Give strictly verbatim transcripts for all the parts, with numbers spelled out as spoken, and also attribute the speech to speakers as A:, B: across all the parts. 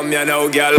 A: come here now, girl.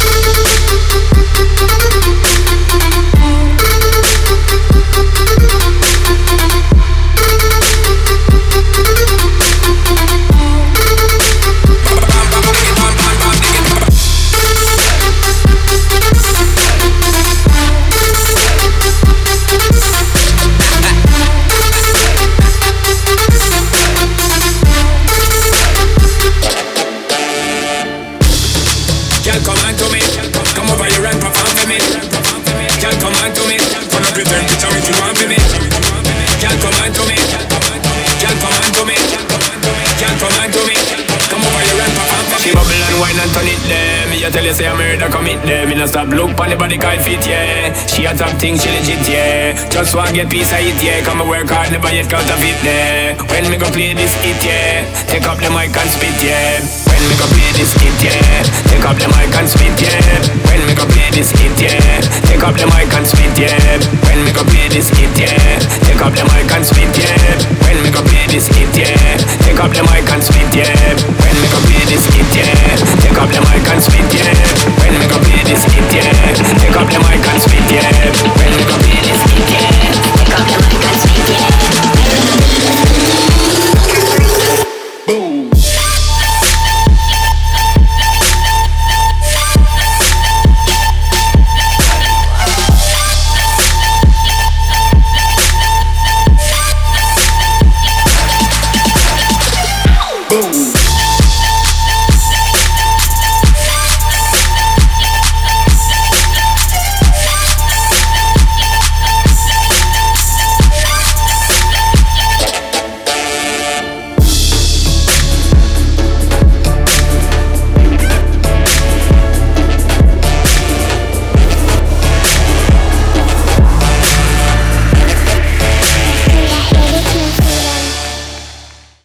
A: I tell you say I'm murder commit them. Me no stop look pon the body call fit, yeah. She a top thing, she legit, yeah. Just want get piece of it, yeah. Come and work hard, never yet counterfeit, yeah. When me go play this hit, yeah. Take up the mic and spit, yeah. When me go play this hit, yeah. Take up the mic and spit, yeah. When me go play this hit, yeah. Take up the mic and spit, yeah. When me go play this hit, yeah. Take up the mic and spit, yeah. When me go play this hit, yeah. Take up the mic and spit, yeah. When me go play this